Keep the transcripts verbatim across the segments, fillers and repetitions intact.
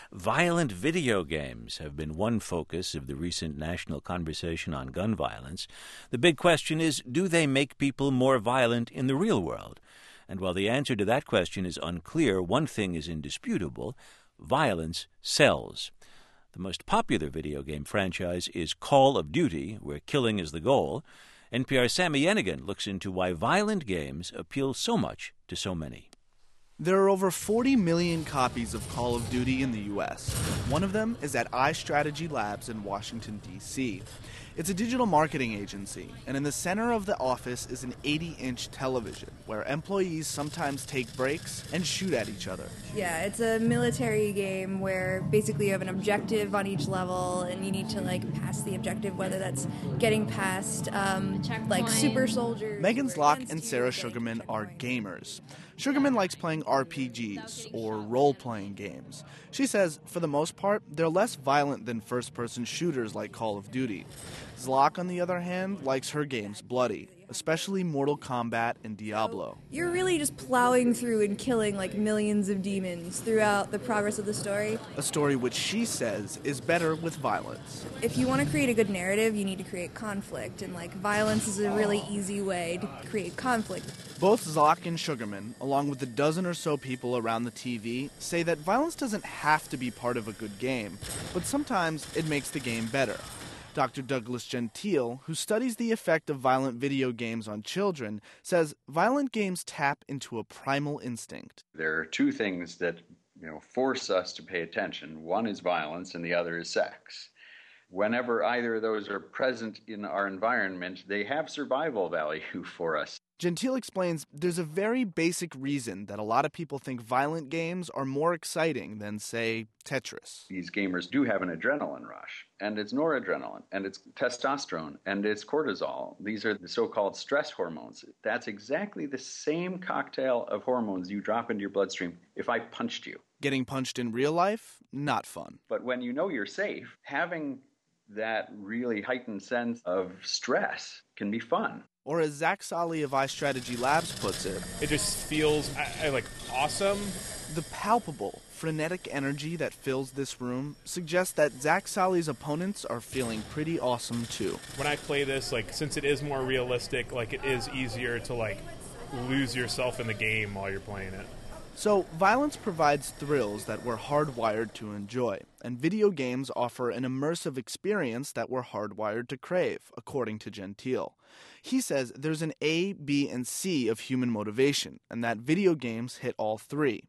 Violent video games have been one focus of the recent national conversation on gun violence. The big question is, do they make people more violent in the real world? And while the answer to that question is unclear, one thing is indisputable: violence sells. The most popular video game franchise is Call of Duty, where killing is the goal. N P R's Sami Yenigun looks into why violent games appeal so much to so many. There are over forty million copies of Call of Duty in the U S. One of them is at iStrategy Labs in Washington, D C It's a digital marketing agency, and in the center of the office is an eighty-inch television where employees sometimes take breaks and shoot at each other. Yeah, it's a military game where basically you have an objective on each level, and you need to like pass the objective, whether that's getting past um, like super soldiers. Megan Zlock and Sarah Sugarman are gamers. Sugarman likes playing R P Gs, or role-playing games. She says, for the most part, they're less violent than first-person shooters like Call of Duty. Zlock, on the other hand, likes her games bloody, especially Mortal Kombat and Diablo. You're really just plowing through and killing like millions of demons throughout the progress of the story. A story which she says is better with violence. If you want to create a good narrative, you need to create conflict, and like violence is a really easy way to create conflict. Both Zlock and Sugarman, along with the dozen or so people around the T V, say that violence doesn't have to be part of a good game, but sometimes it makes the game better. Doctor Douglas Gentile, who studies the effect of violent video games on children, says violent games tap into a primal instinct. There are two things that, you know, force us to pay attention. One is violence and the other is sex. Whenever either of those are present in our environment, they have survival value for us. Gentile explains there's a very basic reason that a lot of people think violent games are more exciting than, say, Tetris. These gamers do have an adrenaline rush, and it's noradrenaline, and it's testosterone, and it's cortisol. These are the so-called stress hormones. That's exactly the same cocktail of hormones you drop into your bloodstream if I punched you. Getting punched in real life? Not fun. But when you know you're safe, having that really heightened sense of stress can be fun. Or as Zach Solly of iStrategy Labs puts it, it just feels I, I like awesome. The palpable, frenetic energy that fills this room suggests that Zach Solly's opponents are feeling pretty awesome too. When I play this, like since it is more realistic, like it is easier to like lose yourself in the game while you're playing it. So, violence provides thrills that we're hardwired to enjoy, and video games offer an immersive experience that we're hardwired to crave, according to Gentile. He says there's an A, B, and C of human motivation, and that video games hit all three.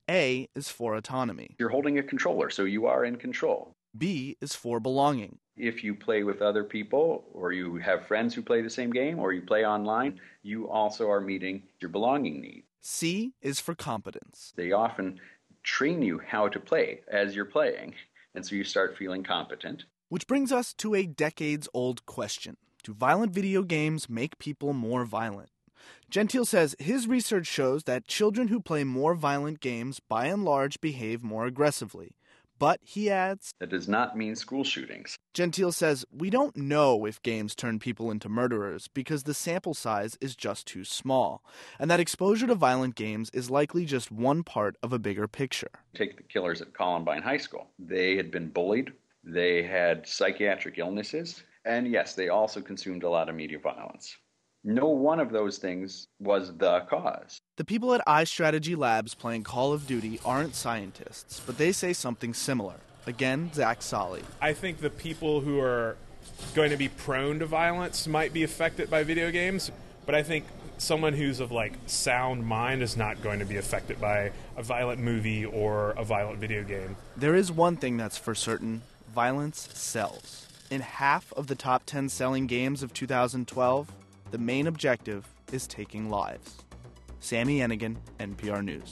A is for autonomy. You're holding a controller, so you are in control. B is for belonging. If you play with other people, or you have friends who play the same game, or you play online, you also are meeting your belonging need. C is for competence. They often train you how to play as you're playing, and so you start feeling competent. Which brings us to a decades-old question. Do violent video games make people more violent? Gentile says his research shows that children who play more violent games by and large behave more aggressively. But, he adds, that does not mean school shootings. Gentile says, we don't know if games turn people into murderers because the sample size is just too small, and that exposure to violent games is likely just one part of a bigger picture. Take the killers at Columbine High School. They had been bullied, they had psychiatric illnesses, and yes, they also consumed a lot of media violence. No one of those things was the cause. The people at iStrategy Labs playing Call of Duty aren't scientists, but they say something similar. Again, Zach Solly. I think the people who are going to be prone to violence might be affected by video games, but I think someone who's of like sound mind is not going to be affected by a violent movie or a violent video game. There is one thing that's for certain. Violence sells. In half of the top ten selling games of two thousand twelve, the main objective is taking lives. Sami Yenigun, N P R News.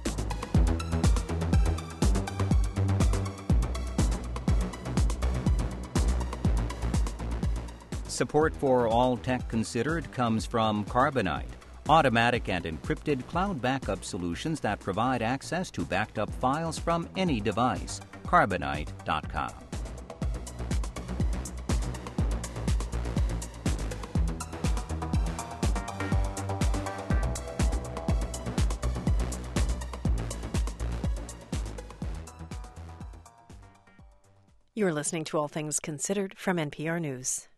Support for All Tech Considered comes from Carbonite, automatic and encrypted cloud backup solutions that provide access to backed up files from any device. Carbonite dot com. You're listening to All Things Considered from N P R News.